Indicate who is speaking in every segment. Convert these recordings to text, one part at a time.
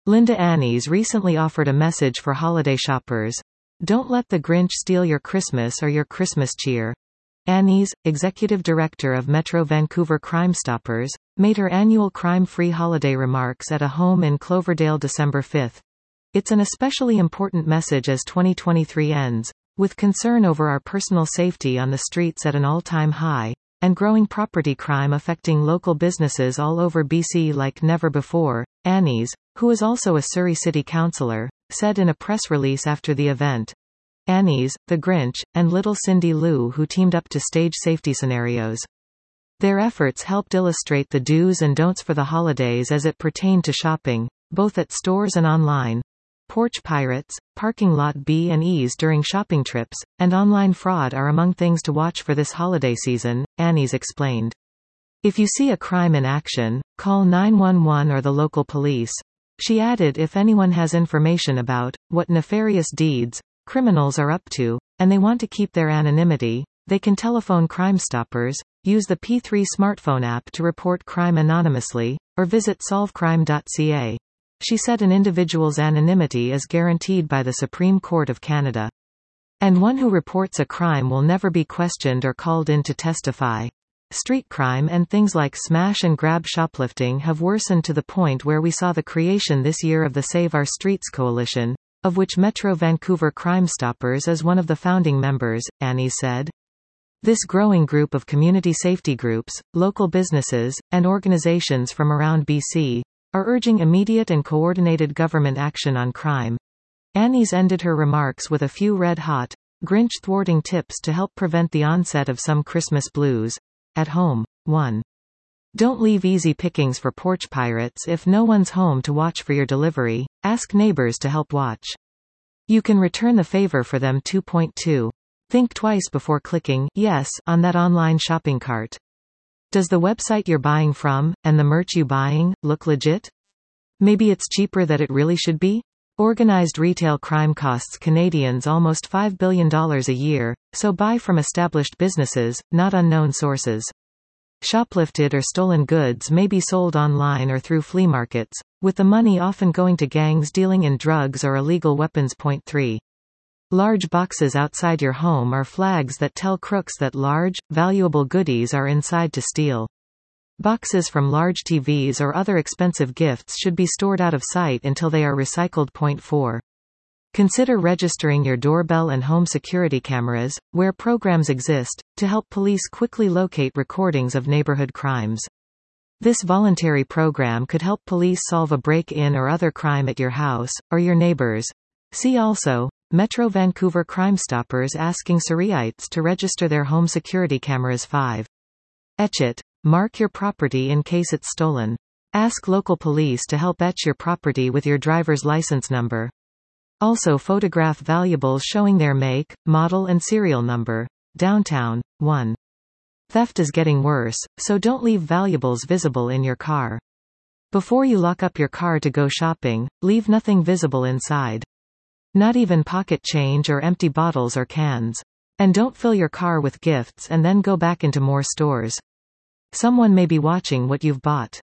Speaker 1: Linda Annies recently offered a message for holiday shoppers. Don't let the Grinch steal your Christmas or your Christmas cheer. Annies, executive director of Metro Vancouver Crime Stoppers, made her annual crime-free holiday remarks at a home in Cloverdale December 5. It's an especially important message as 2023 ends, with concern over our personal safety on the streets at an all-time high, and growing property crime affecting local businesses all over BC like never before. Annies, who is also a Surrey City Councillor, said in a press release after the event. Annies, the Grinch, and little Cindy Lou who teamed up to stage safety scenarios. Their efforts helped illustrate the do's and don'ts for the holidays as it pertained to shopping, both at stores and online. Porch pirates, parking lot B&Es during shopping trips, and online fraud are among things to watch for this holiday season, Annies explained. If you see a crime in action, call 911 or the local police. She added if anyone has information about what nefarious deeds criminals are up to, and they want to keep their anonymity, they can telephone Crime Stoppers, use the P3 smartphone app to report crime anonymously, or visit solvecrime.ca. She said an individual's anonymity is guaranteed by the Supreme Court of Canada. And one who reports a crime will never be questioned or called in to testify. Street crime and things like smash and grab shoplifting have worsened to the point where we saw the creation this year of the Save Our Streets Coalition, of which Metro Vancouver Crime Stoppers is one of the founding members, Annies said. This growing group of community safety groups, local businesses, and organizations from around BC, are urging immediate and coordinated government action on crime. Annies ended her remarks with a few red-hot, Grinch-thwarting tips to help prevent the onset of some Christmas blues. At home. 1. Don't leave easy pickings for porch pirates if no one's home to watch for your delivery. Ask neighbors to help watch. You can return the favor for them. 2.2. Think twice before clicking yes on that online shopping cart. Does the website you're buying from, and the merch you buying, look legit? Maybe it's cheaper than it really should be? Organized retail crime costs Canadians almost $5 billion a year, so buy from established businesses, not unknown sources. Shoplifted or stolen goods may be sold online or through flea markets, with the money often going to gangs dealing in drugs or illegal weapons. 3. Large boxes outside your home are flags that tell crooks that large, valuable goodies are inside to steal. Boxes from large TVs or other expensive gifts should be stored out of sight until they are recycled. 4. Consider registering your doorbell and home security cameras, where programs exist, to help police quickly locate recordings of neighborhood crimes. This voluntary program could help police solve a break-in or other crime at your house, or your neighbors. See also, Metro Vancouver Crime Stoppers asking Surreyites to register their home security cameras. 5. Etch it. Mark your property in case it's stolen. Ask local police to help etch your property with your driver's license number. Also photograph valuables showing their make, model and serial number. Downtown. 1. Theft is getting worse, so don't leave valuables visible in your car. Before you lock up your car to go shopping, leave nothing visible inside. Not even pocket change or empty bottles or cans. And don't fill your car with gifts and then go back into more stores. Someone may be watching what you've bought.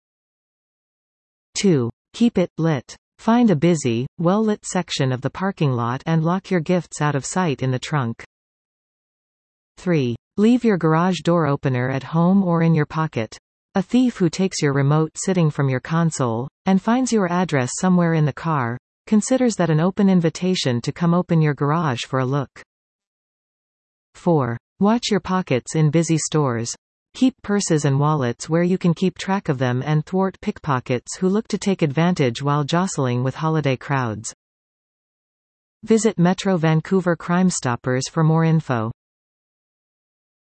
Speaker 1: 2. Keep it lit. Find a busy, well-lit section of the parking lot and lock your gifts out of sight in the trunk. 3. Leave your garage door opener at home or in your pocket. A thief who takes your remote sitting from your console, and finds your address somewhere in the car, considers that an open invitation to come open your garage for a look. 4. Watch your pockets in busy stores. Keep purses and wallets where you can keep track of them and thwart pickpockets who look to take advantage while jostling with holiday crowds. Visit Metro Vancouver Crime Stoppers for more info.